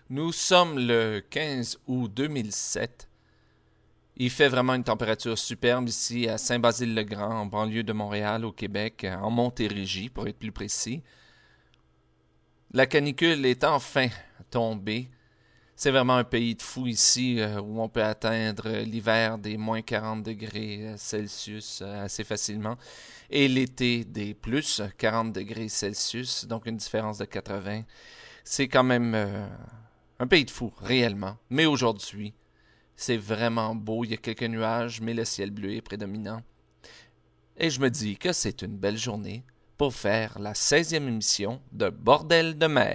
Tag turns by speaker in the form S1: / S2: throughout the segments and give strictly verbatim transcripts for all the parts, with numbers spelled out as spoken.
S1: Nous sommes le quinze août deux mille sept. Il fait vraiment une température superbe ici à Saint-Basile-le-Grand, en banlieue de Montréal, au Québec, en Montérégie, pour être plus précis. La canicule est enfin tombée. C'est vraiment un pays de fou ici euh, où on peut atteindre l'hiver des moins quarante degrés Celsius euh, assez facilement et l'été des plus quarante degrés Celsius, donc une différence de quatre-vingts. C'est quand même euh, un pays de fou, réellement. Mais aujourd'hui, c'est vraiment beau. Il y a quelques nuages, mais le ciel bleu est prédominant. Et je me dis que c'est une belle journée pour faire la seizième émission de Bordel de mer.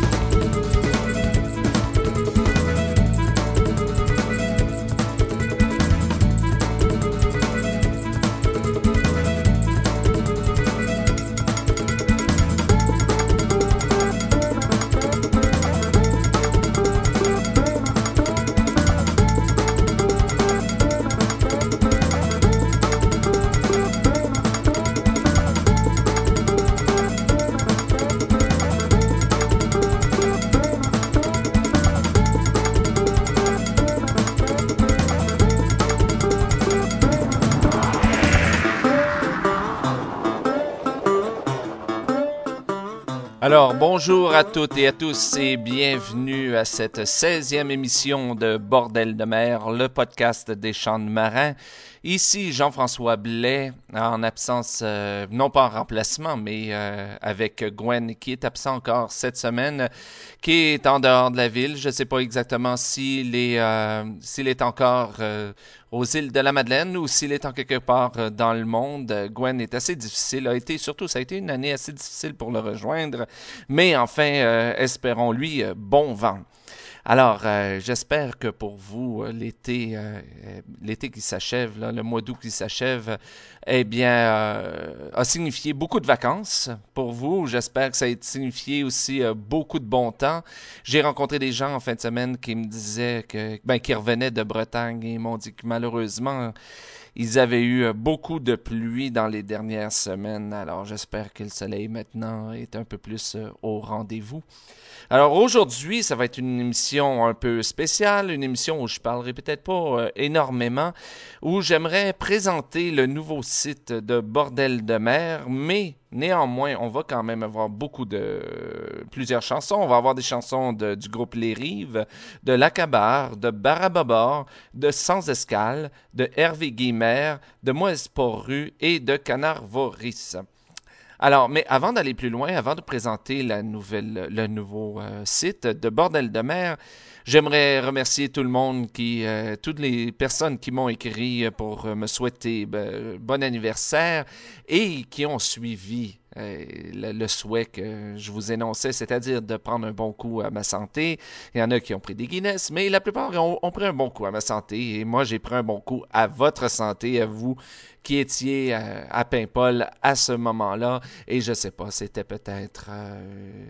S1: Alors, bonjour à toutes et à tous et bienvenue à cette seizième émission de Bordel de mer, le podcast des chants de marins. Ici Jean-François Blais, en absence, euh, non pas en remplacement, mais euh, avec Gwen qui est absent encore cette semaine, qui est en dehors de la ville. Je ne sais pas exactement s'il est, euh, s'il est encore euh, aux îles de la Madeleine ou s'il est en quelque part euh, dans le monde. Gwen est assez difficile, a été, surtout ça a été une année assez difficile pour le rejoindre, mais enfin, euh, espérons-lui euh, bon vent. Alors, euh, j'espère que pour vous, euh, l'été, euh, l'été qui s'achève, là, le mois d'août qui s'achève, eh bien, euh, a signifié beaucoup de vacances pour vous. J'espère que ça a signifié aussi euh, beaucoup de bon temps. J'ai rencontré des gens en fin de semaine qui me disaient que, ben, qui revenaient de Bretagne et m'ont dit que malheureusement, ils avaient eu beaucoup de pluie dans les dernières semaines. Alors, j'espère que le soleil maintenant est un peu plus euh, au rendez-vous. Alors aujourd'hui, ça va être une émission un peu spéciale, une émission où je parlerai peut-être pas euh, énormément, où j'aimerais présenter le nouveau site de Bordel de mer, mais néanmoins, on va quand même avoir beaucoup de... Euh, plusieurs chansons. On va avoir des chansons de, du groupe Les Rives, de L'Acabar, de Barababor, de Sans Escale, de Hervé Guimer, de Moïse Porru et de Canard Voris. Alors, mais avant d'aller plus loin, avant de présenter la nouvelle, le nouveau euh, site de Bordel de mer, j'aimerais remercier tout le monde qui, euh, toutes les personnes qui m'ont écrit pour me souhaiter ben, bon anniversaire et qui ont suivi euh, le, le souhait que je vous énonçais, c'est-à-dire de prendre un bon coup à ma santé. Il y en a qui ont pris des Guinness, mais la plupart ont, ont pris un bon coup à ma santé et moi j'ai pris un bon coup à votre santé, à vous qui étiez euh, à Paimpol à ce moment-là. Et je sais pas, c'était peut-être euh,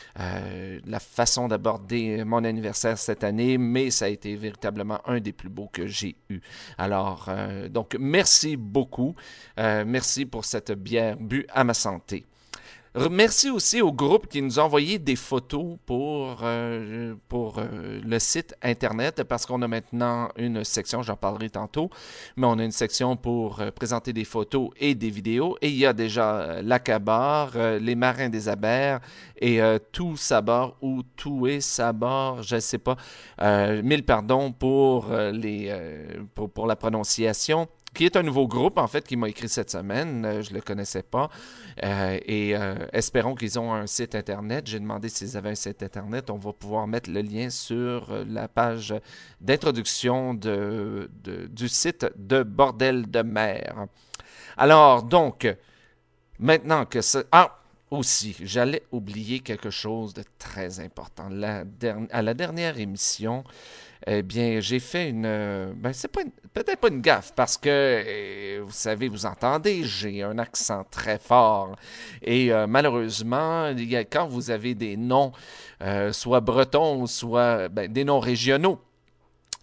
S1: euh, la façon d'aborder mon anniversaire cette année, mais ça a été véritablement un des plus beaux que j'ai eu. Alors, euh, donc, merci beaucoup. Euh, merci pour cette bière bue à ma santé. Merci aussi au groupe qui nous a envoyé des photos pour, euh, pour euh, le site Internet parce qu'on a maintenant une section, j'en parlerai tantôt, mais on a une section pour euh, présenter des photos et des vidéos. Et il y a déjà euh, l'Acabar, euh, les Marins des Abers et euh, Tout Sabord ou Tout et Sabord, je ne sais pas. Euh, mille pardons pour, euh, les, euh, pour, pour la prononciation. Qui est un nouveau groupe, en fait, qui m'a écrit cette semaine. Euh, je ne le connaissais pas. Euh, et euh, espérons qu'ils ont un site Internet. J'ai demandé s'ils avaient un site Internet. On va pouvoir mettre le lien sur la page d'introduction de, de, du site de Bordel de mer. Alors, donc, maintenant que ça... Ah! Aussi, j'allais oublier quelque chose de très important. La der... À la dernière émission, eh bien, j'ai fait une... Ben, c'est pas une... peut-être pas une gaffe, parce que, euh, vous savez, vous entendez, j'ai un accent très fort. Et euh, malheureusement, il y a, quand vous avez des noms, euh, soit bretons, soit ben, des noms régionaux,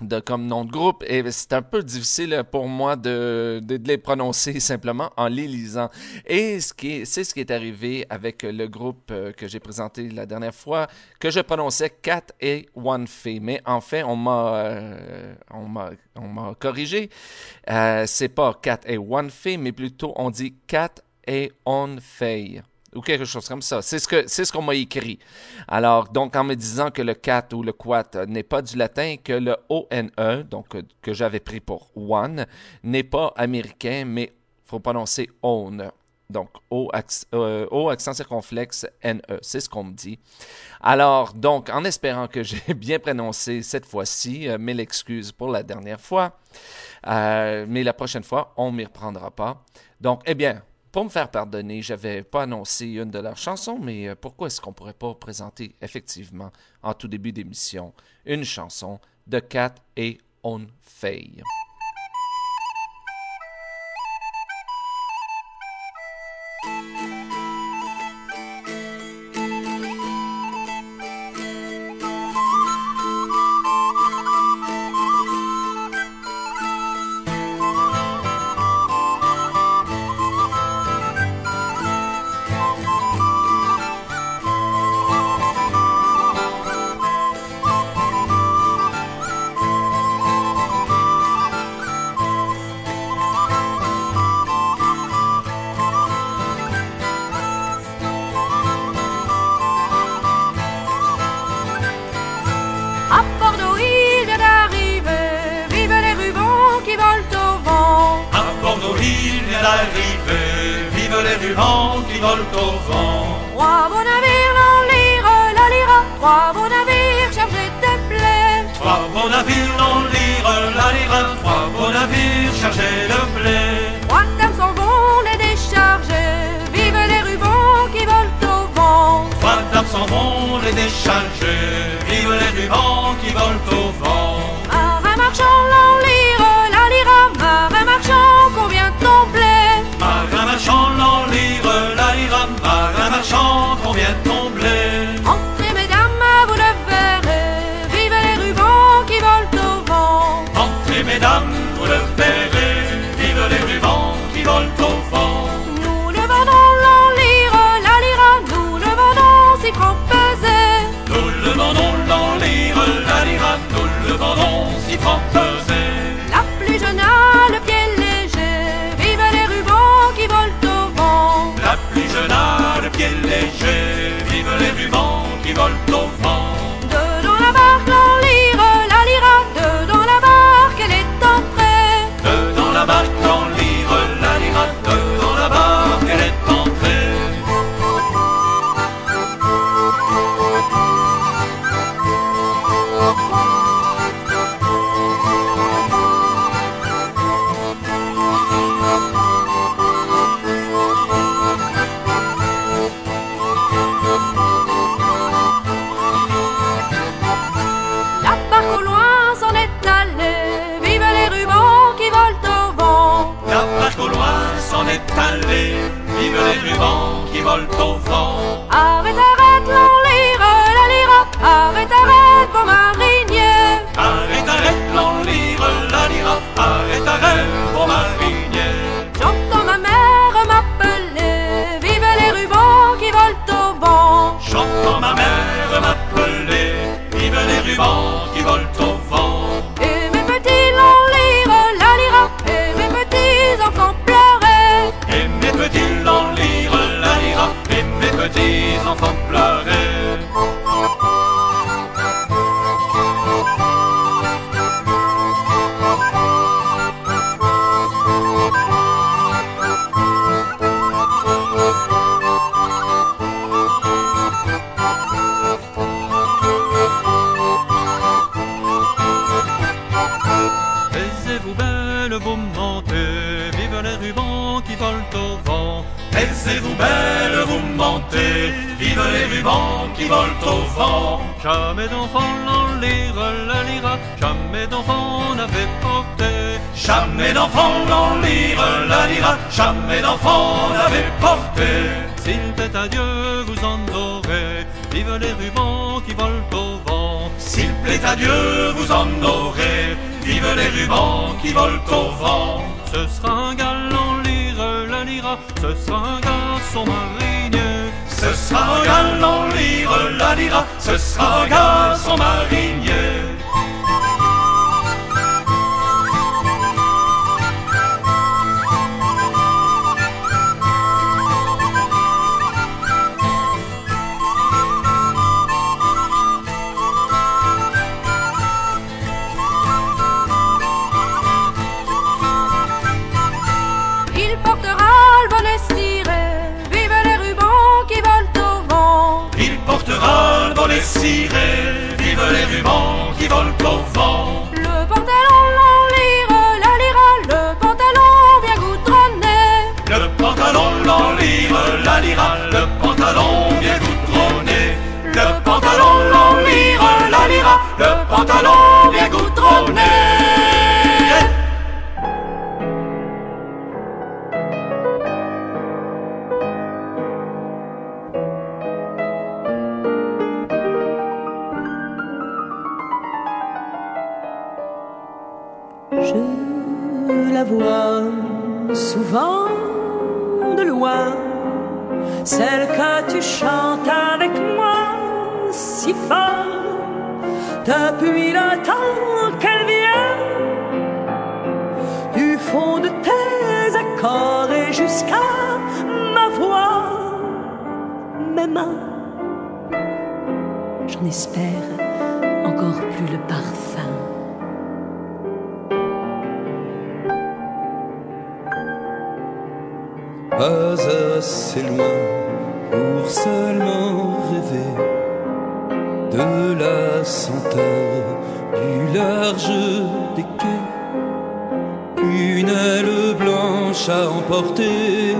S1: de comme nom de groupe et c'est un peu difficile pour moi de, de, de les prononcer simplement en les lisant. Et ce qui est, c'est ce qui est arrivé avec le groupe que j'ai présenté la dernière fois, que je prononçais Cat et One Fei. Mais en fait, on m'a, euh, on m'a, on m'a corrigé. Euh, c'est pas Cat et One Fei, mais plutôt on dit Cat et On Fei. Ou quelque chose comme ça. C'est ce que c'est ce qu'on m'a écrit. Alors, donc, en me disant que le cat ou le quat n'est pas du latin, que le O N E, donc que j'avais pris pour one, n'est pas américain, mais il faut prononcer own. Donc, O, accent, euh, o accent circonflexe, N E. C'est ce qu'on me dit. Alors, donc, en espérant que j'ai bien prononcé cette fois-ci, euh, mille excuses pour la dernière fois, euh, mais la prochaine fois, on ne m'y reprendra pas. Donc, eh bien, pour me faire pardonner, je n'avais pas annoncé une de leurs chansons, mais pourquoi est-ce qu'on ne pourrait pas présenter effectivement, en tout début d'émission, une chanson de Cat et On Fei?
S2: Jamais d'enfant n'en lire la lira, jamais d'enfant n'avait porté. Jamais d'enfant n'en lire la lira, jamais d'enfant n'avait porté. S'il plaît à Dieu, vous en aurez, vive les rubans qui volent au vent. S'il plaît à Dieu, vous en aurez, vive les rubans qui volent au vent. Ce sera un galant lire la lira, ce sera un garçon marinier. Ce sera un galant lire la lira, ce sera un garçon marinier. Vive les rubans qui volent au vent.
S3: Le pantalon l'enlire, la lira, le pantalon bien goudronné.
S2: Le pantalon l'enlire, la lira, le pantalon bien goudronné. Le pantalon l'enlire, la lira, le pantalon bien goudronné.
S4: Je la vois souvent de loin, celle que tu chantes avec moi si fort, depuis le temps qu'elle vient du fond de tes accords et jusqu'à ma voix, mes mains, j'en espère encore plus le parfum.
S5: Pas assez loin pour seulement rêver de la senteur du large des quais, une aile blanche à emporter.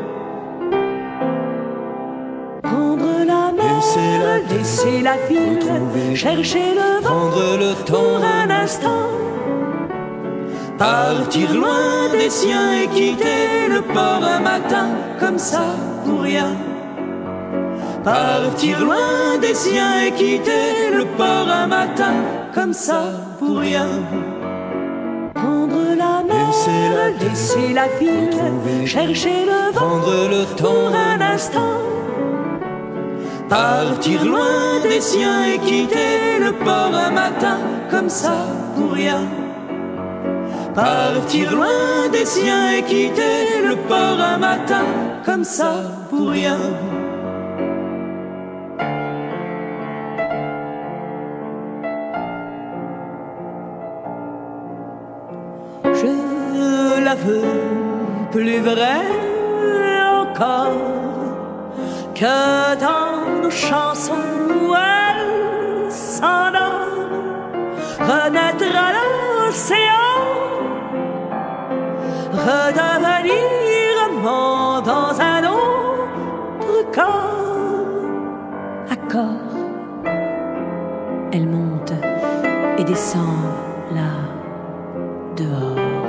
S4: Prendre la mer, laisser la ville, chercher le vent,
S5: prendre le temps
S4: pour un instant.
S5: Partir loin des siens et quitter le port un matin comme ça pour rien. Partir loin des siens et quitter le port un matin comme ça pour rien.
S4: Prendre la mer,
S5: laisser la,
S4: laisser la ville, chercher le vent,
S5: prendre le temps
S4: pour un instant.
S5: Partir loin des siens et quitter le port un matin comme ça pour rien. Partir loin des siens et quitter le port un matin comme ça pour rien.
S4: Je la veux plus vraie encore que dans nos chansons où elle s'endort, renaître à l'océan, redevenir amant dans un autre corps. Accord, elle monte et descend là, dehors.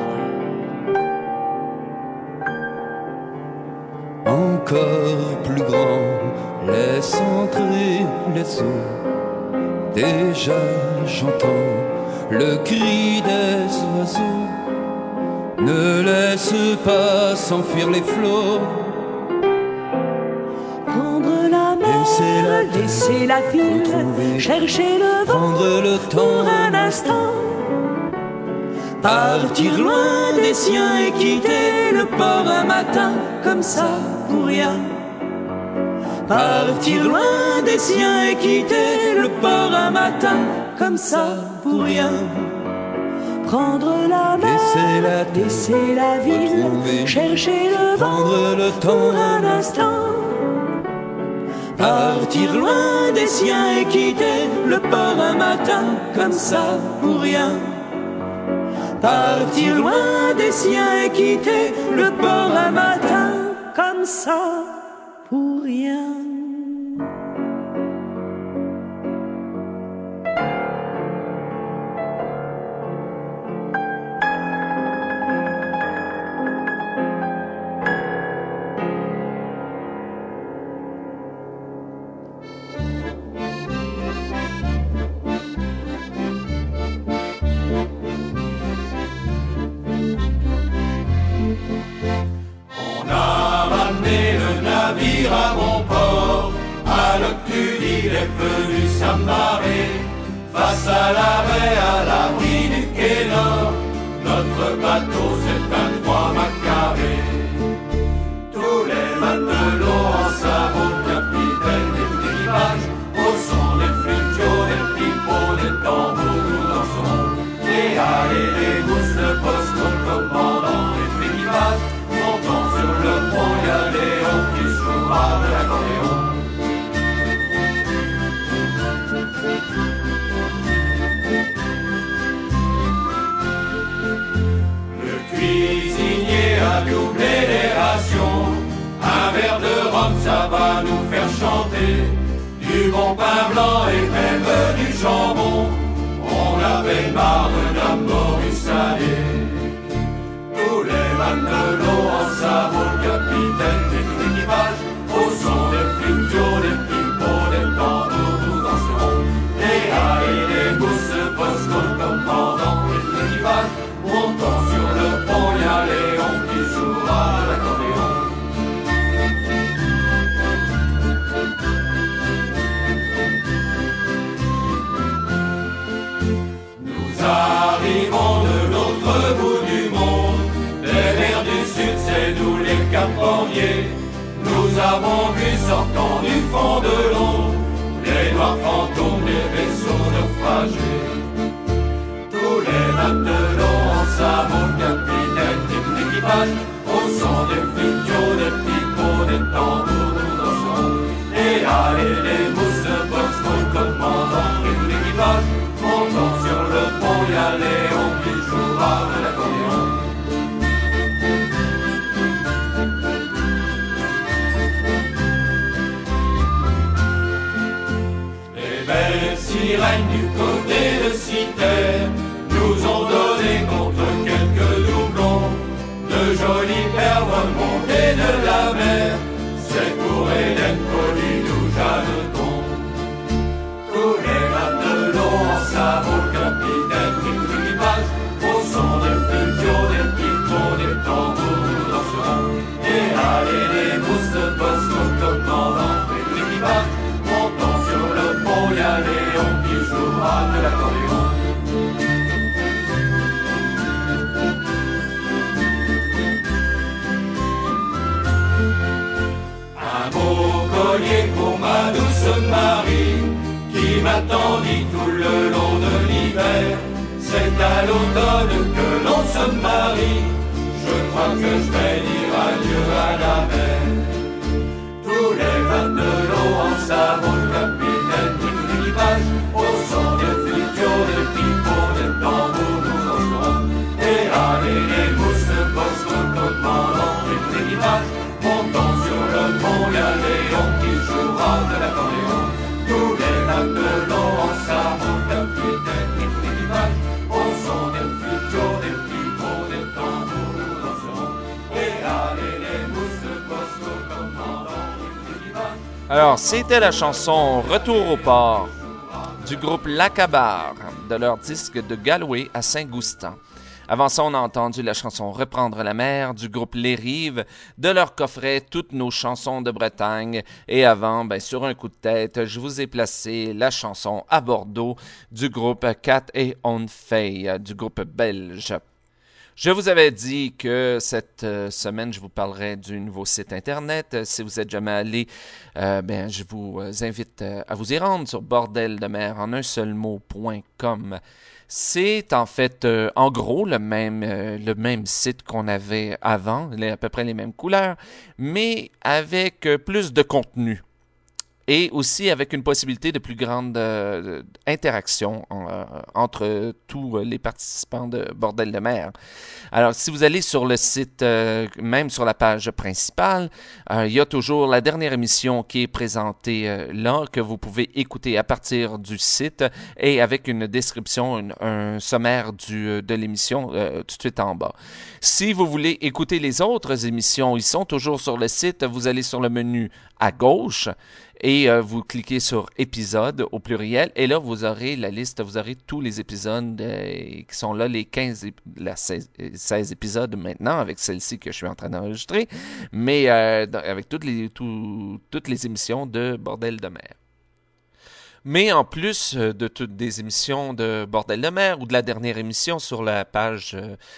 S5: Encore plus grand, laisse entrer les eaux. Déjà j'entends le cri des oiseaux. Ne laisse pas s'enfuir les flots.
S4: Prendre la mer,
S5: laisser la,
S4: laisser la ville,
S5: trouver,
S4: chercher le vent,
S5: prendre le temps
S4: pour un instant.
S5: Partir loin des siens et quitter le port un matin comme ça pour rien. Partir loin des siens et quitter le port un matin comme ça pour rien.
S4: Prendre la mer,
S5: laisser la,
S4: laisser la ville,
S5: retrouver,
S4: chercher le vent,
S5: prendre le temps
S4: pour un instant.
S5: Partir loin des siens et quitter le port un matin comme ça pour rien. Partir loin des siens et quitter le port un matin
S4: comme ça pour rien.
S2: face à la baie, à l'abri du quai nord. Notre bateau c'est un trois-mâts carré. Tous les matelots en savon, capitaine et tout l'équipage, au son des flûtes, des pipeaux, des tambours, nous dansons. Les halles et les mousses, le poste, le commandant et tout l'équipage, montons sur le pont, y a Léon qui jouera de l'accordéon. Le cuisinier a doublé les rations, un verre de rhum ça va nous faire chanter, du bon pain blanc et même du jambon, on avait marre de la morue salée. Tous les matelots en savon, le capitaine et tout l'équipage, au son des flûtes, des pipeaux, des tambours, nous danserons. Les halles et les mousses, Bosco, le commandant et tout l'équipage, montons sur le pont, y a Léon qui jouera de l'accordéon. Nous arrivons de l'autre bout du monde, les mers du sud, c'est nous les Cap-Horniers. Nous avons vu sortant du fond de l'eau les noirs fantômes des vaisseaux naufragés. Tous les matelots en savon, le capitaine et tout l'équipage, au son des flûtes, des pipeaux, des tambours, nous dansons. Et allez les mousses, Bosco, le commandant et tout l'équipage, montons sur le pont, y a Léon qui jouera de l'accordéon. Les belles sirènes du côté de Citerre nous ont donné contre quelques doublons de jolies perles montées de la mer. C'est pour Hélène Colline ou Jeanneton. Tous les matelots en savon, le capitaine et tout l'équipage, au son des flûtes, des pipeaux, des tambours, nous danserons. Et allez les mousses de Bosco, le commandant et tout l'équipage, montons sur le pont, y a Léon qui jouera de l'accordéon. Un beau collier pour ma douce Marie, qui m'attendit tout le long de l'hiver. C'est à l'automne que l'on se marie, je crois que je vais dire adieu à la mer. Tous les matelots en savon, le capitaine et tout l'équipage, au son des flûtes, des pipeaux, des tambours, nous danserons. Et allez les mousses, Bosco, le commandant et tout l'équipage, montons sur le pont, y a Léon qui jouera de l'accordéon. Tous les matelots en savon, le capitaine et tout l'équipage, au son des flûtes, des pipeaux, des tambours, nous danserons. Et allez les mousses, Bosco, le commandant et tout l'équipage.
S1: Alors, c'était la chanson Retour au port du groupe L'Acabar de leur disque de Galway à Saint-Goustan. Avant ça, on a entendu la chanson Reprendre la mer du groupe Les Rives de leur coffret Toutes nos chansons de Bretagne. Et avant, ben, sur un coup de tête, je vous ai placé la chanson À Bordeaux du groupe Cat et On Fay du groupe belge. Je vous avais dit que cette euh, semaine, je vous parlerai du nouveau site Internet. Si vous êtes jamais allé, euh, ben, je vous invite euh, à vous y rendre sur bordel de mer en un seul mot point com. C'est en fait, euh, en gros, le même, euh, le même site qu'on avait avant, les, à peu près les mêmes couleurs, mais avec euh, plus de contenu. Et aussi avec une possibilité de plus grande euh, interaction euh, entre tous les participants de Bordel de mer. Alors, si vous allez sur le site, euh, même sur la page principale, euh, il y a toujours la dernière émission qui est présentée euh, là, que vous pouvez écouter à partir du site et avec une description, une, un sommaire du, de l'émission euh, tout de suite en bas. Si vous voulez écouter les autres émissions, ils sont toujours sur le site. Vous allez sur le menu à gauche et euh, vous cliquez sur épisodes au pluriel et là vous aurez la liste, vous aurez tous les épisodes euh, qui sont là, les quinze, la seize, seize épisodes maintenant avec celle-ci que je suis en train d'enregistrer, mais euh, avec toutes les, tout, toutes les émissions de Bordel de mer. Mais en plus de toutes des émissions de Bordel de mer ou de la dernière émission sur la page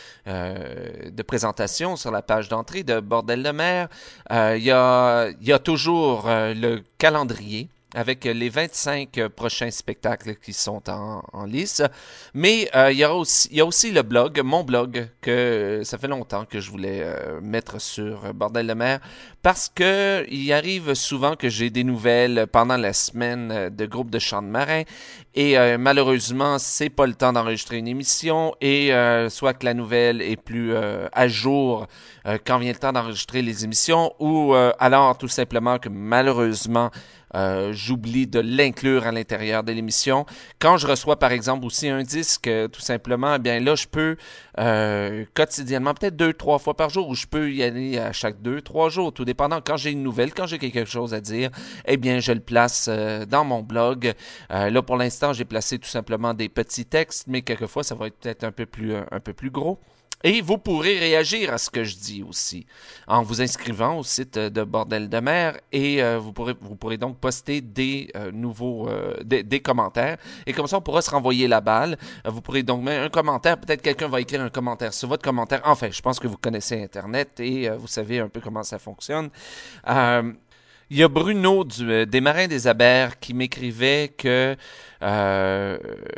S1: euh, de présentation, sur la page d'entrée de Bordel de mer, euh, il y a, il y a toujours euh, le calendrier avec les vingt-cinq prochains spectacles qui sont en, en lice. Mais euh, il y a aussi, il y a aussi le blog, mon blog, que ça fait longtemps que je voulais euh, mettre sur Bordel de mer, parce que il arrive souvent que j'ai des nouvelles pendant la semaine de groupes de chant de marin, et euh, malheureusement, c'est pas le temps d'enregistrer une émission, et euh, soit que la nouvelle est plus euh, à jour euh, quand vient le temps d'enregistrer les émissions, ou euh, alors tout simplement que malheureusement, Euh, j'oublie de l'inclure à l'intérieur de l'émission. Quand je reçois, par exemple, aussi un disque, euh, tout simplement, eh bien là, je peux euh, quotidiennement, peut-être deux, trois fois par jour, ou je peux y aller à chaque deux, trois jours, tout dépendant. Quand j'ai une nouvelle, quand j'ai quelque chose à dire, eh bien, je le place euh, dans mon blog. Euh, là, pour l'instant, j'ai placé tout simplement des petits textes, mais quelquefois, ça va être peut-être un peu plus, un, un peu plus gros. Et vous pourrez réagir à ce que je dis aussi en vous inscrivant au site de Bordel de mer, et euh, vous pourrez vous pourrez donc poster des euh, nouveaux euh, des, des commentaires, et comme ça on pourra se renvoyer la balle. Euh, vous pourrez donc mettre un commentaire, peut-être quelqu'un va écrire un commentaire sur votre commentaire. Enfin, je pense que vous connaissez Internet et euh, vous savez un peu comment ça fonctionne. Euh, Il y a Bruno du, euh, des Marins des Abers qui m'écrivait que euh,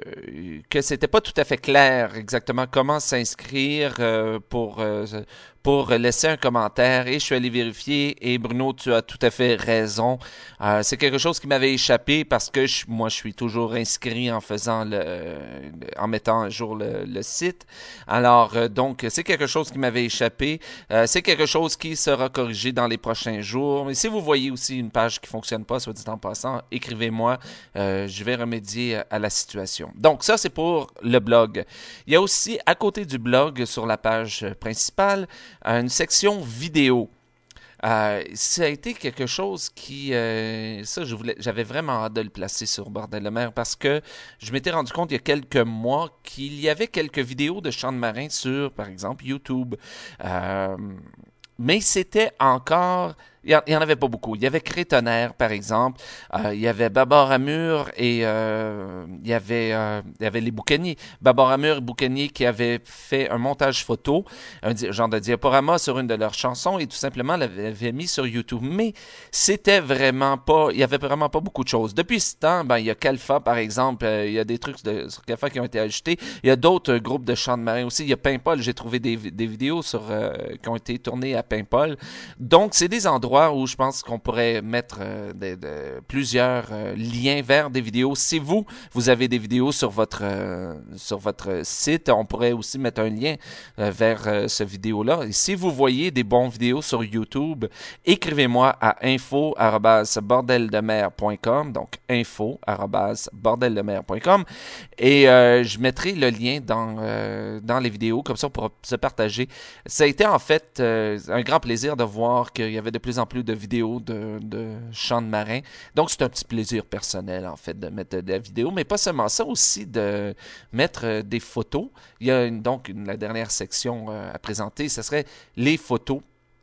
S1: que c'était pas tout à fait clair exactement comment s'inscrire euh, pour euh, pour laisser un commentaire, et je suis allé vérifier, et Bruno, tu as tout à fait raison. Euh, c'est quelque chose qui m'avait échappé parce que je, moi, je suis toujours inscrit en faisant le, le en mettant à jour le, le site. Alors, euh, donc, c'est quelque chose qui m'avait échappé. Euh, c'est quelque chose qui sera corrigé dans les prochains jours. Mais si vous voyez aussi une page qui fonctionne pas, soit dit en passant, écrivez-moi. Euh, je vais remédier à la situation. Donc, ça, c'est pour le blog. Il y a aussi, à côté du blog, sur la page principale, une section vidéo. Euh, ça a été quelque chose qui... Euh, ça, je voulais, j'avais vraiment hâte de le placer sur Bordel de mer, parce que je m'étais rendu compte il y a quelques mois qu'il y avait quelques vidéos de chant de marin sur, par exemple, YouTube. Euh, mais c'était encore... Il n'y en avait pas beaucoup. Il y avait Crétonnerre, par exemple. Euh, il y avait Babar Amur et euh, il, y avait, euh, il y avait les Boucaniers. Babar Amur et Boucaniers qui avaient fait un montage photo, un genre de diaporama sur une de leurs chansons, et tout simplement l'avaient mis sur YouTube. Mais c'était vraiment pas... Il n'y avait vraiment pas beaucoup de choses. Depuis ce temps, ben, il y a Kalfa, par exemple. Euh, il y a des trucs de, sur Kalfa qui ont été ajoutés. Il y a d'autres euh, groupes de chant de marin aussi. Il y a Paimpol. J'ai trouvé des, des vidéos sur, euh, qui ont été tournées à Paimpol. Donc, c'est des endroits où je pense qu'on pourrait mettre euh, de, de, plusieurs euh, liens vers des vidéos. Si vous, vous avez des vidéos sur votre euh, sur votre site, on pourrait aussi mettre un lien euh, vers euh, ce vidéo-là. Et si vous voyez des bons vidéos sur YouTube, écrivez-moi à info arobase bordel de mer point com, donc info arobase bordel de mer point com, et euh, je mettrai le lien dans, euh, dans les vidéos, comme ça on pourra se partager. Ça a été en fait euh, un grand plaisir de voir qu'il y avait de plus en plus de vidéos de, de chants de marin. Donc, c'est un petit plaisir personnel, en fait, de mettre de la vidéo, mais pas seulement ça, aussi de mettre des photos. Il y a une, donc une, la dernière section euh, à présenter, ce serait les photos.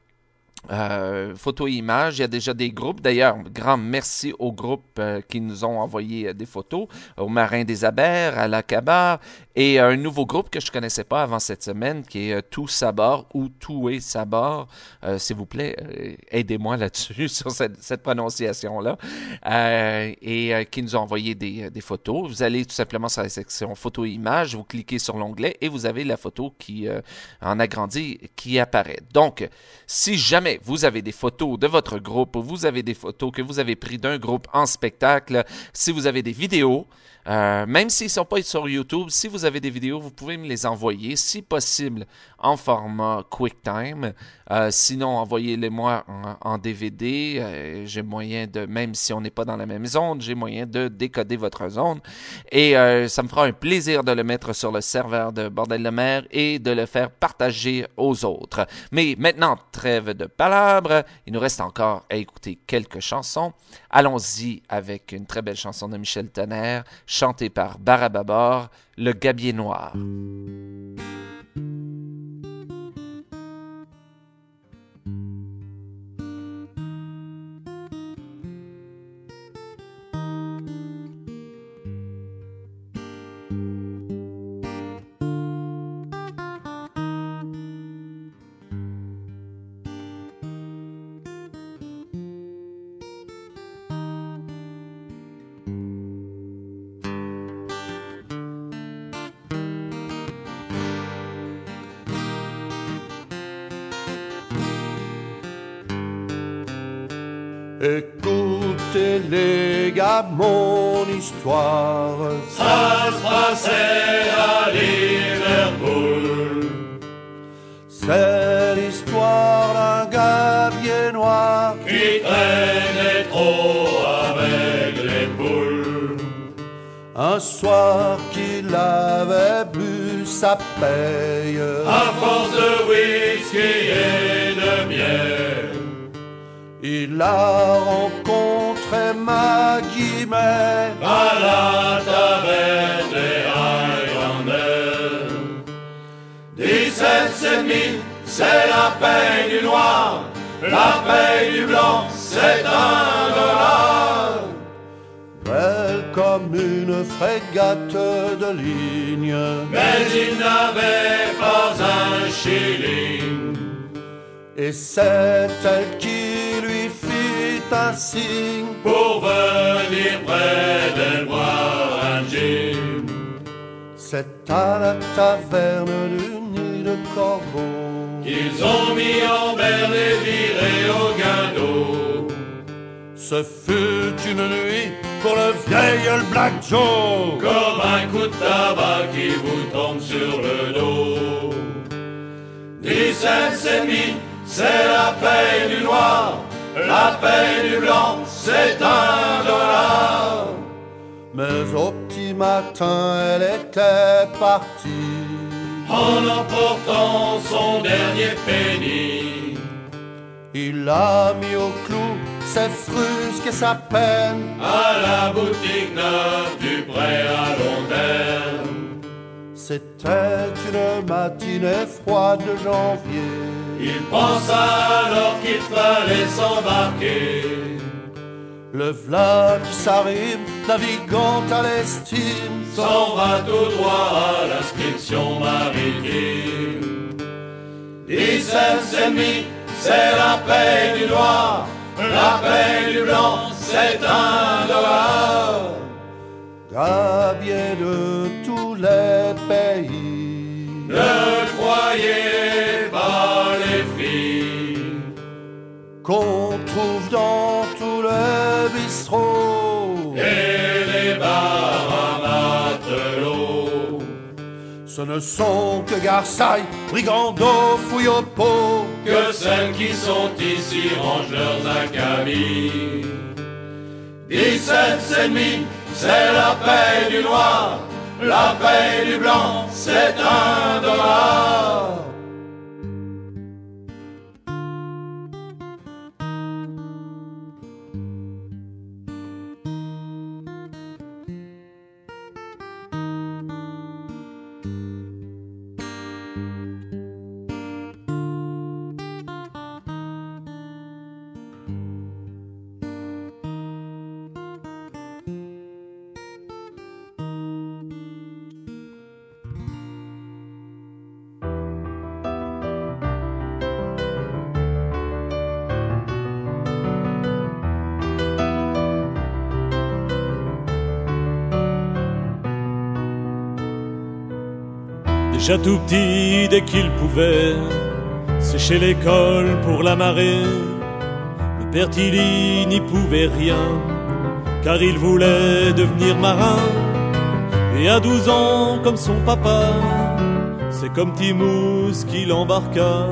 S1: Euh, photos et images, il y a déjà des groupes. D'ailleurs, grand merci aux groupes euh, qui nous ont envoyé euh, des photos, aux Marins des Abers, à la Cabar, et euh, un nouveau groupe que je ne connaissais pas avant cette semaine, qui est euh, Tout Sabord ou Tout et Sabord. Euh, s'il vous plaît, euh, aidez-moi là-dessus, sur cette, cette prononciation-là, euh, et euh, qui nous ont envoyé des, des photos. Vous allez tout simplement sur la section photos et images, vous cliquez sur l'onglet et vous avez la photo qui euh, en agrandi qui apparaît. Donc, si jamais vous avez des photos de votre groupe, vous avez des photos que vous avez prises d'un groupe en spectacle, si vous avez des vidéos, euh, même s'ils ne sont pas sur YouTube, si vous avez des vidéos, vous pouvez me les envoyer, si possible, en format QuickTime. Euh, sinon, envoyez-les-moi en, en D V D. Euh, j'ai moyen de, même si on n'est pas dans la même zone, j'ai moyen de décoder votre zone. Et euh, ça me fera un plaisir de le mettre sur le serveur de Bordel de mer et de le faire partager aux autres. Mais maintenant, trêve de palabres. Il nous reste encore à écouter quelques chansons. Allons-y avec une très belle chanson de Michel Tonnerre, chantée par Barababor, Le Gabier Noir.
S6: Écoutez les gars, mon histoire.
S2: Ça se passait à Liverpool.
S6: C'est l'histoire d'un gars viennois
S2: qui traînait trop avec les poules.
S6: Un soir qu'il avait bu sa paye,
S2: À force de whisky et de bière,
S6: il a rencontré Maggie May
S2: à la taverne des Highlanders. Dix-sept c'est mille, c'est la paye du noir. La paye du blanc, c'est un dollar.
S6: belle comme une frégate de ligne.
S2: Mais il n'avait pas un shilling.
S6: Et c'est elle qui lui fit un signe
S2: Pour venir près d'elle boire un gin.
S6: C'est à la taverne du Nid de Corbeau
S2: Qu'ils ont mis en berne et viré au guindeau.
S6: Ce fut une nuit pour le vieil Black Joe,
S2: Comme un coup de tabac qui vous tombe sur le dos. Dix-sept c'est mille, c'est la paye du noir. La paye du blanc, c'est un dollar.
S6: mais au petit matin elle était partie
S2: En emportant son dernier penny.
S6: Il a mis au clou ses frusques et sa peine
S2: À la boutique neuve du pré à long terme.
S6: C'était une matinée froide de janvier.
S2: Il pensa alors qu'il fallait s'embarquer.
S6: Le v'là qui s'arrive, naviguant à l'estime,
S2: S'en va tout droit à l'inscription maritime. Dix-sept c'est demi, c'est la paye du noir. La paye du blanc, c'est un dollar.
S6: gabier de tous les pays.
S2: Ne croyez pas les filles
S6: Qu'on trouve dans tous les bistrots.
S2: et les bars à matelot.
S6: Ce ne sont que garçailles, brigandos, fouilles au pot.
S2: Que celles qui sont ici rangent leurs acabits. Dix-sept c'est demi, c'est la paye du noir. La paye du blanc, c'est un dollar.
S7: Déjà tout petit, dès qu'il pouvait sécher l'école pour la marée, le père Tilly n'y pouvait rien, car il voulait devenir marin. Et à douze ans, comme son papa, c'est comme Timous qui l'embarqua.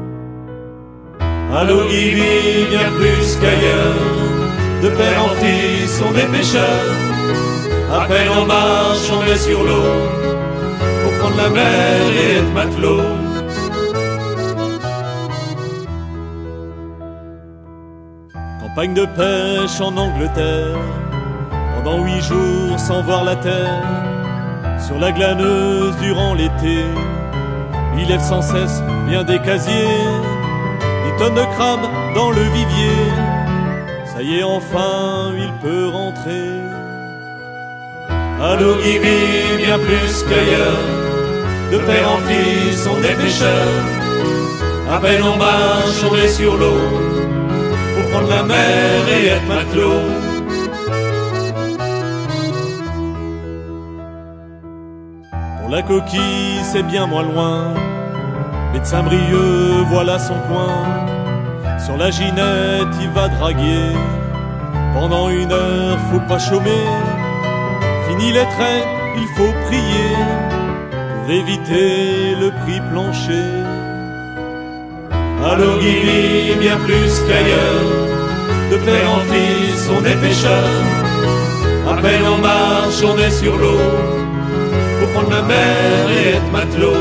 S7: À l'eau qui vit bien plus qu'ailleurs, de père en fils on est pêcheurs. À peine en marche on est sur l'eau, pour prendre la mer et être matelot. Campagne de pêche en Angleterre, pendant huit jours sans voir la terre. Sur la glaneuse durant l'été, il lève sans cesse bien des casiers. Dix tonnes de crabes dans le vivier, ça y est enfin il peut rentrer. À l'eau qui vit bien
S5: plus qu'ailleurs. De père en fils, on est pêcheurs. À peine on marche, on est sur l'eau, pour prendre la mer et être matelot.
S7: Pour la coquille, c'est bien moins loin, mais de Saint-Brieuc, voilà son coin. Sur la ginette, il va draguer. Pendant une heure, faut pas chômer. Fini les traits, il faut prier pour éviter le prix plancher.
S5: À l'Ogivie, bien plus qu'ailleurs, de père en fils, on est pêcheurs. À peine en marche, on est sur l'eau, pour prendre la mer et être matelot.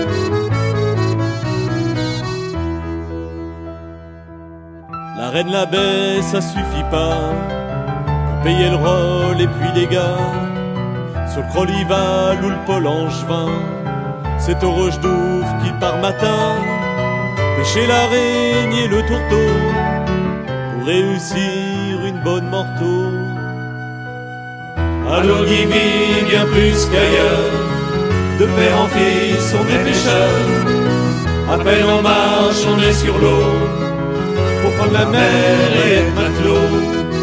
S7: La reine la baie, ça suffit pas pour payer le rôle et puis les gars. Sur le Crolival ou le Pôle Angevin, c'est au Roche d'Ouf qu'il part matin, pêcher l'araignée et le tourteau, pour réussir une bonne morteau.
S5: À l'Ogivie, bien plus qu'ailleurs, de père en fils, on est pêcheurs. À peine en marche, on est sur l'eau, pour prendre la mer et être matelot.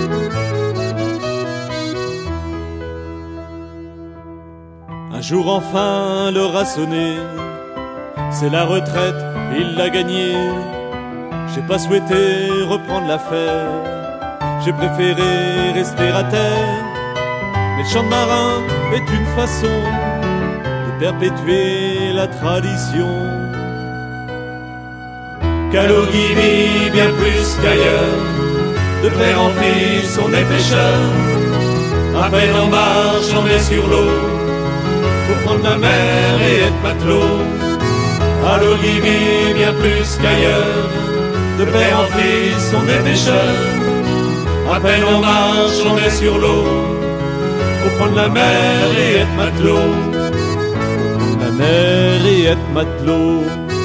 S7: Un jour enfin l'heure a sonné, c'est la retraite, il l'a gagnée. J'ai pas souhaité reprendre l'affaire, j'ai préféré rester à terre. Mais le chant de marin est une façon de perpétuer la tradition.
S5: Qu'à l'Ogivie, bien plus qu'ailleurs, de père en fils, on est pêcheurs. À peine en marche, on est sur l'eau, pour prendre la mer et être matelot. À l'Ogivie, bien plus qu'ailleurs, de père en fils, on est pêcheurs. À peine en marche, on est sur l'eau, pour prendre la mer et être matelot.
S7: Pour prendre la mer et être matelot.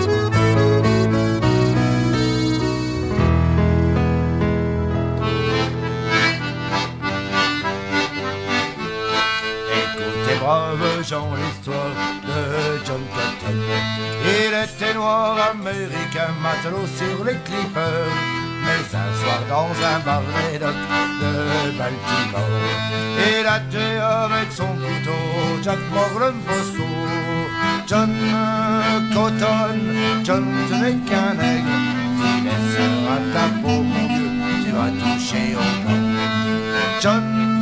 S6: Brave Jean, l'histoire de John Cotton. Il était noir américain, matelot sur les clippers. Mais un soir dans un bar médoc de Baltimore, il a tué avec son couteau Jack Morgan Bosco. John Cotton, John, tu n'es qu'un nègre, tu laisseras ta peau, mon Dieu, tu vas toucher au blanc. John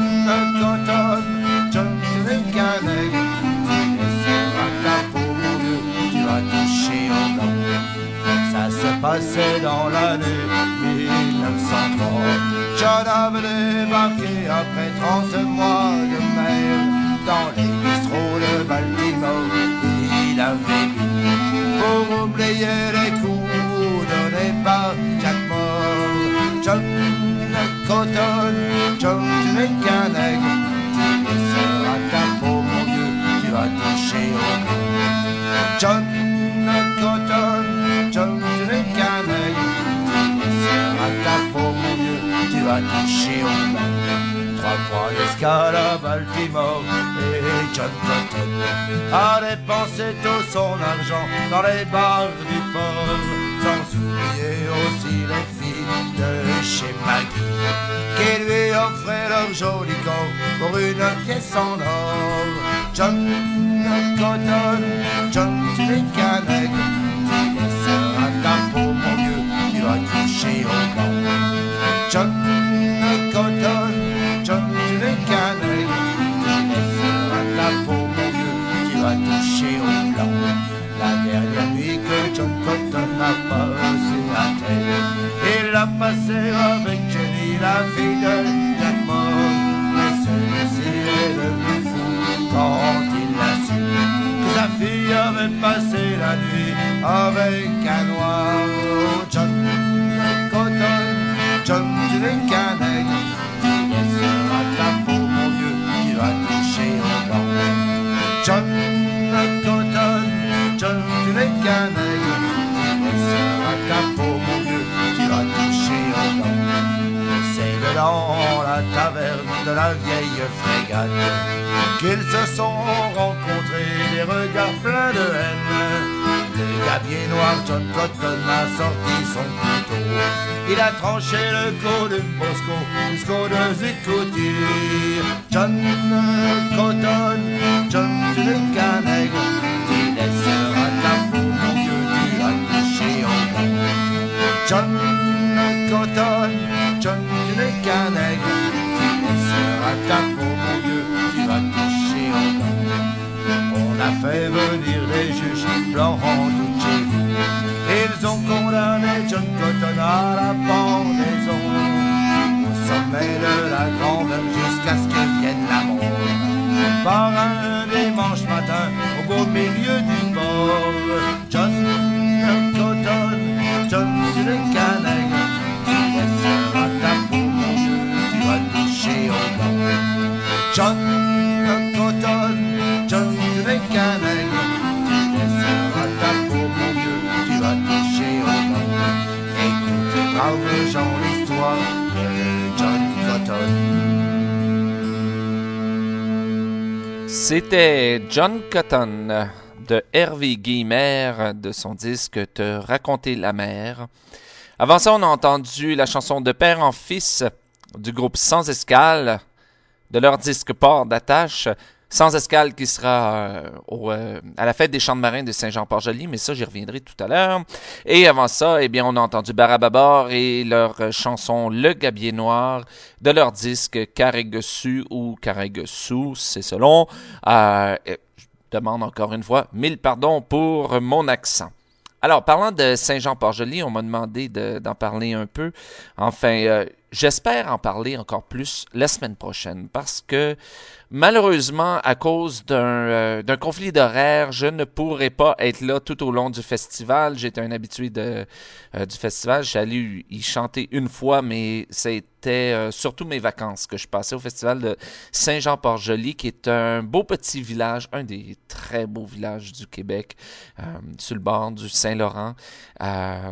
S6: Cotton, John, tu n'es qu'un nègre, tu laisseras ta peau, mon Dieu, tu vas toucher au blanc. Ça se passait dans l'année mille neuf cent trois. John avait débarqué après trente mois de mer dans les bistrots de Baltimore. Il avait bu pour oublier les coups donnés par Jack Moore. John Cotton, John, tu n'es qu'un nègre, tu laisseras ta peau, mon Dieu, tu vas toucher au blanc. John Cotton, John, tu n'es qu'un nègre, tu laisseras ta peau, mon Dieu, tu vas toucher au blanc. Trois mois d'escale à Baltimore et John Cotton a dépensé tout son argent dans les bars du port, sans oublier aussi les filles de chez Maggie qui lui offraient leur joli corps pour une pièce en or. John Cotton, John, tu n'es qu'un nègre, tu laisseras ta peau, mon Dieu, tu vas toucher au blanc. John Cotton, John, tu n'es qu'un nègre, tu laisseras ta peau, mon Dieu, tu vas toucher au blanc. La dernière nuit que John Cotton a passée à terre, il l'a passée avec Jenny, la fille de Jack Moore. Mais celui-ci est devenu fou quand il a su que sa fille avait passé la nuit avec un noir. Oh, John Cotton, John, tu n'es qu'un nègre, tu laisseras ta peau, mon Dieu, tu vas toucher au blanc. John Cotton, John, tu n'es qu'un nègre, tu laisseras ta peau, mon Dieu, tu vas toucher au blanc. C'est dans la taverne de la vieille frégate qu'ils se sont rencontrés. regards pleins de haine. Le gabier noir John Cotton a sorti son couteau. Il a tranché le cou de Bosco jusqu'aux deux écoutiers. John Cotton, John, tu n'es qu'un nègre. Tu laisseras ta peau, mon Dieu, tu vas toucher au bon. John Cotton, John, tu n'es qu'un nègre. Tu laisseras ta peau, mon Dieu, tu vas toucher au bon. On a fait venir des juges blancs tout chez vous. Ils ont condamné John Cotton à la pendaison. Au sommet de la grande jusqu'à ce que vienne la mort. Par un dimanche matin au beau milieu du bord. John Cotton, John, tu n'es qu'un nègre. Tu laisseras ta peau, mon Dieu, tu vas toucher au bon. John Cotton, John, tu n'es qu'un nègre. Tu laisseras ta peau, mon Dieu, tu vas toucher au bon. Écoute, braves gens, l'histoire de John Cotton.
S1: C'était John Cotton de Hervé Guillemère de son disque « Te raconter la mer ». Avant ça, on a entendu la chanson de père en fils du groupe Sans Escale de leur disque Port d'attache. Sans Escale qui sera euh, au, euh, à la fête des Champs de Marins de Saint-Jean-Port-Joli, mais ça, j'y reviendrai tout à l'heure. Et avant ça, eh bien, on a entendu Barababor et leur euh, chanson Le Gabier Noir de leur disque Carré-Gessu ou Carré-Gessou, c'est selon. Euh, je demande encore une fois mille pardons pour mon accent. Alors, parlant de Saint-Jean-Port-Joli, on m'a demandé de, d'en parler un peu. Enfin, euh, j'espère en parler encore plus la semaine prochaine parce que malheureusement, à cause d'un, euh, d'un conflit d'horaire, je ne pourrai pas être là tout au long du festival. J'étais un habitué de, euh, du festival. Je suis allé y chanter une fois, mais c'était euh, surtout mes vacances que je passais au festival de Saint-Jean-Port-Joli, qui est un beau petit village, un des très beaux villages du Québec, euh, sur le bord du Saint-Laurent. Euh,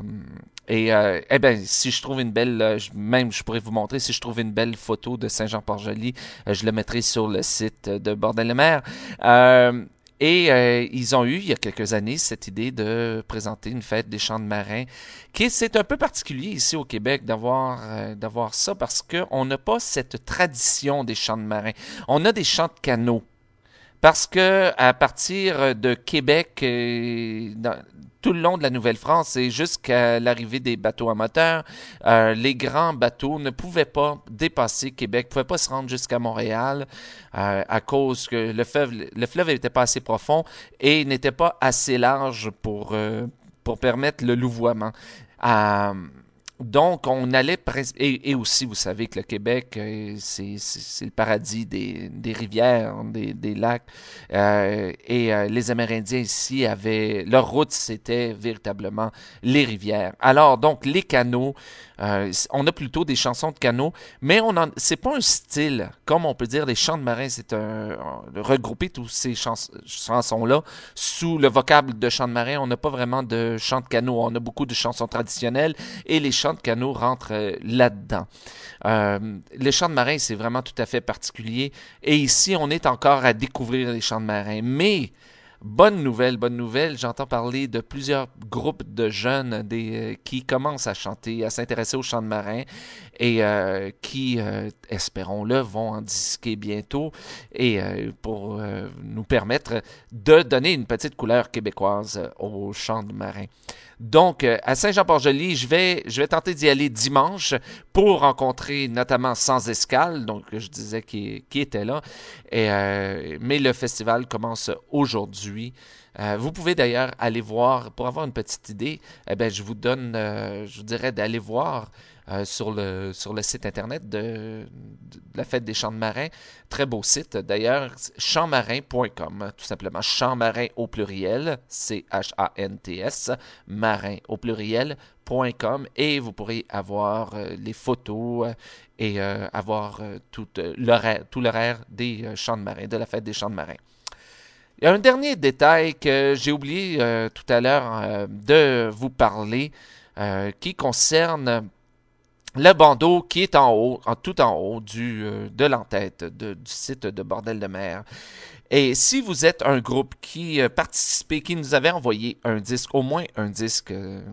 S1: Et euh, eh ben, si je trouve une belle, euh, même je pourrais vous montrer, si je trouve une belle photo de Saint-Jean-Port-Joli, euh, je le mettrai sur le site de Bordel-de-Mer. Euh, et euh, ils ont eu, il y a quelques années, cette idée de présenter une fête des Champs de Marins, qui c'est un peu particulier ici au Québec d'avoir euh, d'avoir ça, parce qu'on n'a pas cette tradition des Champs de Marins. On a des chants de canot. Parce que à partir de Québec, euh, dans, tout le long de la Nouvelle-France et jusqu'à l'arrivée des bateaux à moteur, euh, les grands bateaux ne pouvaient pas dépasser Québec, ne pouvaient pas se rendre jusqu'à Montréal euh, à cause que le fleuve le fleuve n'était pas assez profond et n'était pas assez large pour, euh, pour permettre le louvoiement. Euh, Donc, on allait... Pres- et, et aussi, vous savez que le Québec, euh, c'est, c'est, c'est le paradis des, des rivières, des, des lacs. Euh, et euh, les Amérindiens ici avaient... Leur route, c'était véritablement les rivières. Alors, donc, les canaux... Euh, on a plutôt des chansons de canaux, mais on en, c'est pas un style, comme on peut dire les chants de marins, c'est un, un regrouper toutes ces chans, chansons-là sous le vocable de chants de marins. On n'a pas vraiment de chants de canaux, on a beaucoup de chansons traditionnelles et les chants de canaux rentrent euh, là-dedans. Euh, les chants de marins, c'est vraiment tout à fait particulier et ici, on est encore à découvrir les chants de marins, mais... Bonne nouvelle, bonne nouvelle, j'entends parler de plusieurs groupes de jeunes des, euh, qui commencent à chanter, à s'intéresser aux chants de marins et euh, qui, euh, espérons-le, vont en disquer bientôt et euh, pour euh, nous permettre de donner une petite couleur québécoise aux chants de marins. Donc, euh, à Saint-Jean-Port-Joli, je vais, je vais tenter d'y aller dimanche pour rencontrer notamment Sans Escale, donc je disais qui, qui était là. Et, euh, mais le festival commence aujourd'hui. Euh, vous pouvez d'ailleurs aller voir, pour avoir une petite idée, eh bien, je vous donne, euh, je vous dirais d'aller voir euh, sur, le, sur le site internet de, de la Fête des Champs de Marins. Très beau site d'ailleurs, champs marins point com, tout simplement. Champs Marins au pluriel, C H A N T S, marin au pluriel, .com, et vous pourrez avoir euh, les photos euh, et euh, avoir euh, tout, euh, l'horaire, tout l'horaire des euh, Champs de Marins, de la Fête des Champs de Marins. Il y a un dernier détail que j'ai oublié euh, tout à l'heure euh, de vous parler, euh, qui concerne le bandeau qui est en haut, en, tout en haut du, euh, de l'entête de, du site de Bordel de mer. Et si vous êtes un groupe qui euh, participait, qui nous avait envoyé un disque, au moins un disque euh,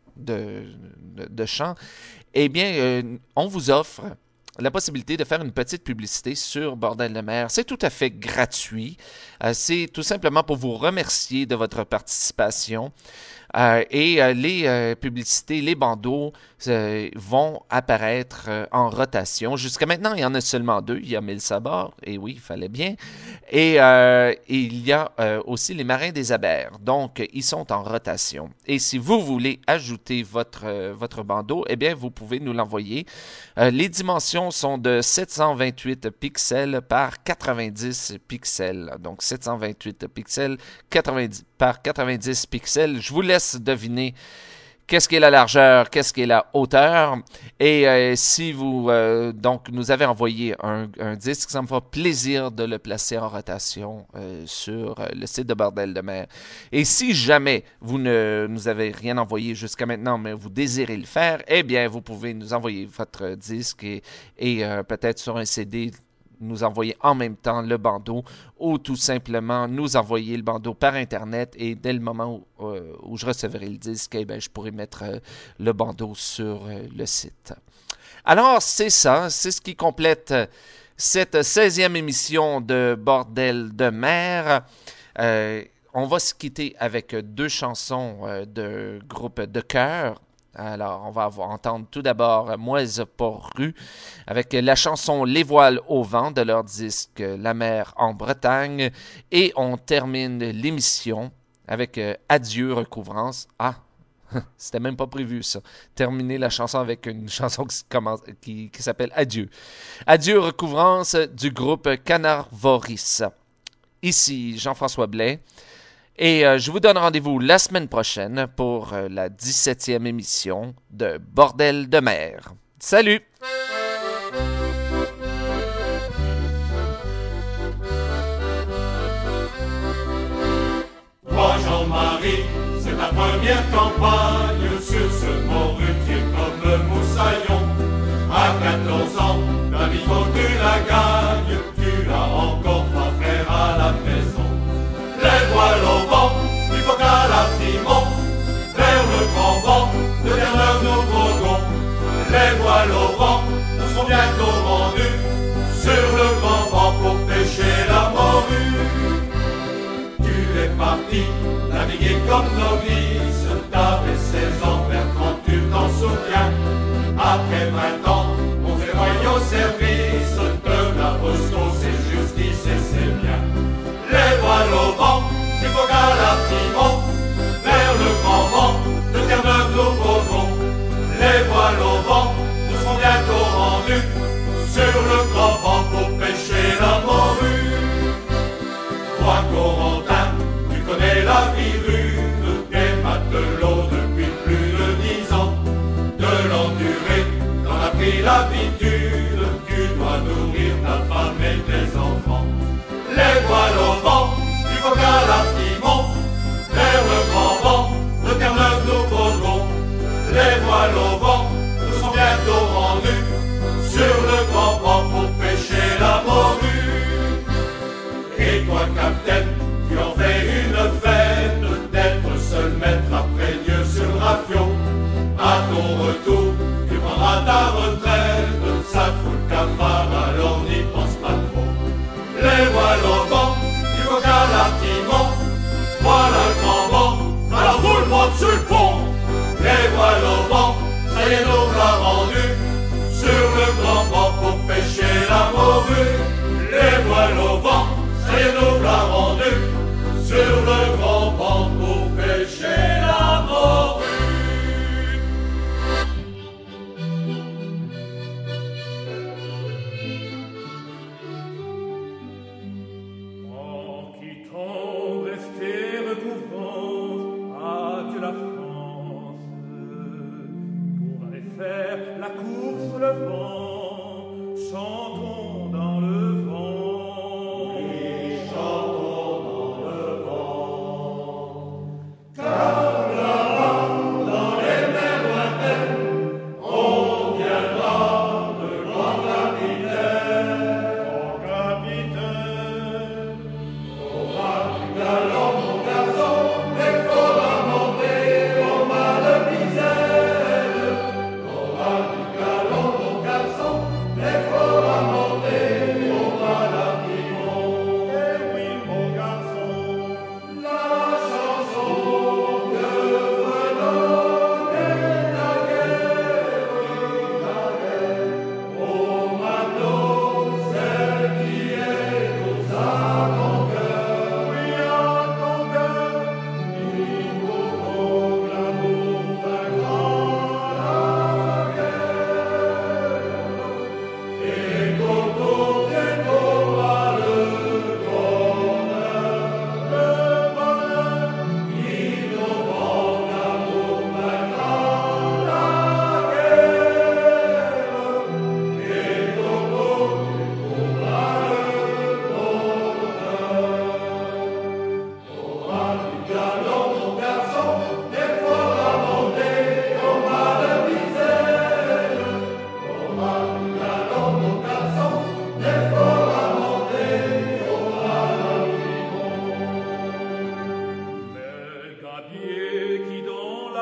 S1: de, de, de chant, eh bien, euh, on vous offre la possibilité de faire une petite publicité sur Bordel de mer. C'est tout à fait gratuit. Euh, c'est tout simplement pour vous remercier de votre participation. Euh, et euh, les euh, publicités, les bandeaux euh, vont apparaître euh, en rotation. Jusqu'à maintenant, il y en a seulement deux. Il y a Mille Sabords, et oui, il fallait bien. Et, euh, et il y a euh, aussi les Marins des Abers. Donc, ils sont en rotation. Et si vous voulez ajouter votre, euh, votre bandeau, eh bien, vous pouvez nous l'envoyer. Euh, les dimensions sont de sept cent vingt-huit pixels par quatre-vingt-dix pixels. Donc, sept cent vingt-huit pixels quatre-vingt-dix par quatre-vingt-dix pixels. Je vous laisse deviner qu'est-ce qu'est la largeur, qu'est-ce qu'est la hauteur. Et euh, si vous euh, donc nous avez envoyé un, un disque, ça me fera plaisir de le placer en rotation euh, sur euh, le site de Bordel de mer. Et si jamais vous ne nous avez rien envoyé jusqu'à maintenant, mais vous désirez le faire, eh bien, vous pouvez nous envoyer votre disque et, et euh, peut-être sur un C D, nous envoyer en même temps le bandeau ou tout simplement nous envoyer le bandeau par Internet et dès le moment où, euh, où je recevrai le disque, eh bien, je pourrai mettre euh, le bandeau sur euh, le site. Alors, c'est ça, c'est ce qui complète euh, cette seizième émission de Bordel de mer. Euh, on va se quitter avec deux chansons euh, de groupe de chœur. Alors, on va avoir, entendre tout d'abord Moise Porru avec la chanson Les voiles au vent de leur disque La mer en Bretagne. Et on termine l'émission avec Adieu recouvrance. Ah, c'était même pas prévu ça. Terminer la chanson avec une chanson qui, commence, qui, qui s'appelle Adieu. Adieu recouvrance du groupe Canarvoris. Ici Jean-François Blais. Et euh, je vous donne rendez-vous la semaine prochaine pour euh, la dix-septième émission de Bordel de mer. Salut!
S5: Toi, Jean-Marie, c'est ta première campagne sur ce mont routier comme Moussaillon. À quatorze ans, la vie faut que tu la gagnes, tu as encore trois frères à la maison. Les voiles au vent, il faut qu'à la Timon, vers le grand vent, de Terre-Neuve nous voguons. Les voiles au vent, nous serons bientôt rendus, sur le grand vent pour pêcher la morue. Tu es parti, naviguer comme novice, t'avais seize ans, Bertrand, tu t'en souviens. Après vingt ans, on fait royaux service, de la Bosco, c'est justice et c'est bien. Les voiles au vent, il faut qu'à la Timon, vers le grand vent, de Terre-Neuve nous voguons. Les voiles au vent, nous serons bientôt rendus, sur le grand vent pour pêcher la morue. Toi, Corentin, tu connais la vie rude, des matelots depuis plus de dix ans. De l'endurer, t'en as pris l'habitude, tu dois nourrir ta femme et tes enfants. Les voiles au vent, il faut qu'à la Timon, vers le grand vent, de Terre-Neuve nous voguons. Les voiles au vent, nous sont bientôt rendus, sur le grand vent pour pêcher la morue. Et toi, capitaine, tu en fais une fête, d'être seul maître après Dieu sur le rafio. À ton retour, tu prendras ta retraite, ça te fout le cafard, alors n'y pense pas trop. Les voiles au vent,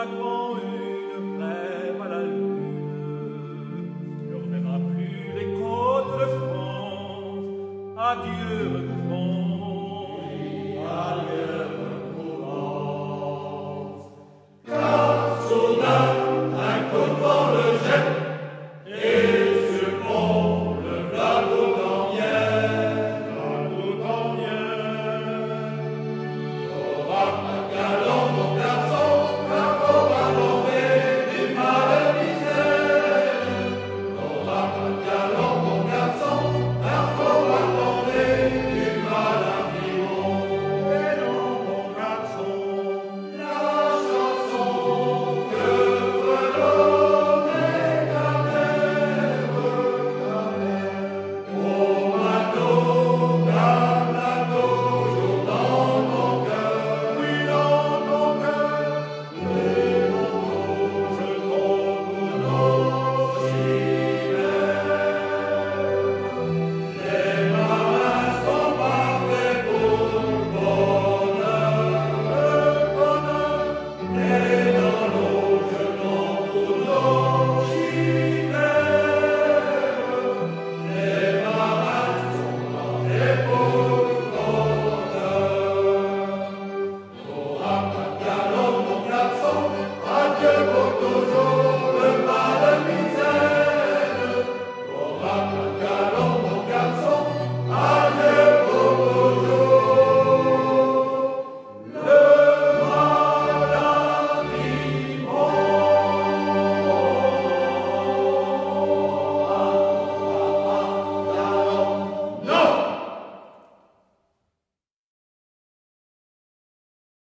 S8: croix.